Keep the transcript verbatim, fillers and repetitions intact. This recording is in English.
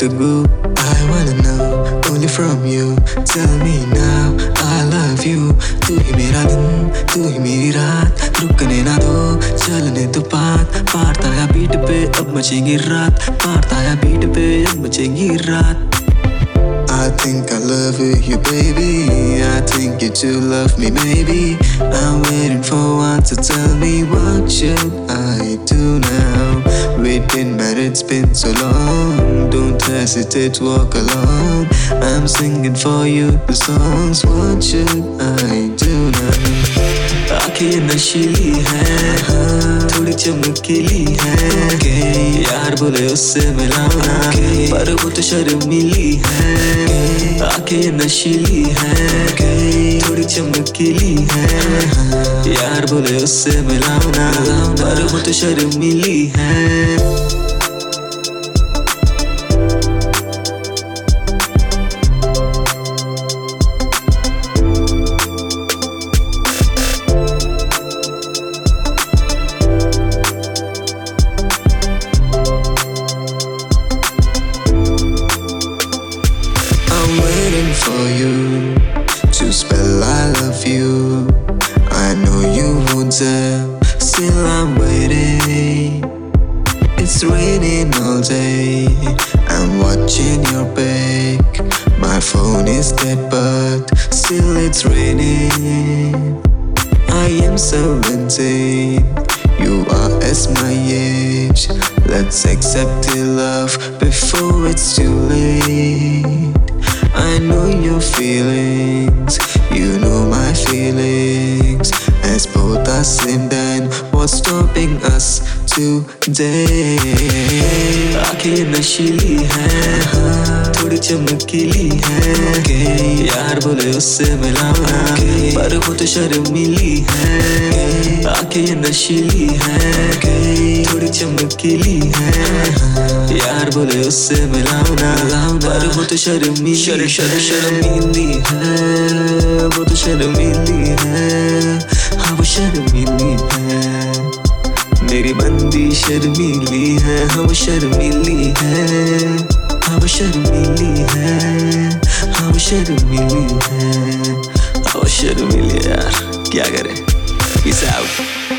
to go? I wanna know only from you. Tell me now I love you. तू ही मेरा दिन, तू ही मेरी रात, रुकने ना दो, चलने दो बात. पारता या बीट पे अब मचेगी रात, पारता या बीट पे अब मचेगी रात. I think I love you, baby. I think you too love me, maybe. I'm waiting for one to tell me what should I do now. We've been married, it's been so long. Don't hesitate, walk along. I'm singing for you the songs. What should I do now? आँखें नशीली हैं, थोड़ी चमकीली हैं, यार बोले उससे मिलाओ ना, पर वो तो शर्मीली है. आँखें नशीली हैं, थोड़ी चमकीली हैं, यार बोले उससे मिलाओ ना, पर वो तो शर्मीली है. For you to spell I love you. I know you won't tell, still I'm waiting. It's raining all day, I'm watching your back. My phone is dead but still it's raining. I am seventeen, you are as my age. Let's accept the love before it's too late. I know your feelings, you know my feelings. As both are same, then what's stopping us today? आँखें नशीली हैं, थोड़ी चमकीली हैं, यार बोले उससे मिलाओ ना, पर वो तो शर्मीली है. आँखें नशीली हैं, थोड़ी चमकीली हैं, यार बोले उससे मिलाओ ना, पर वो तो शर्मीली शर शर शर्मीली है, वो तो शर्मीली है, हाँ वो शर्मीली है. मेरी बंदी शर्मीली है, हाँ वो शर्मीली है, हाँ वो शर्मीली है, हाँ वो शर्मीली है, हाँ वो शर्मीली है यार, क्या करें. Peace out.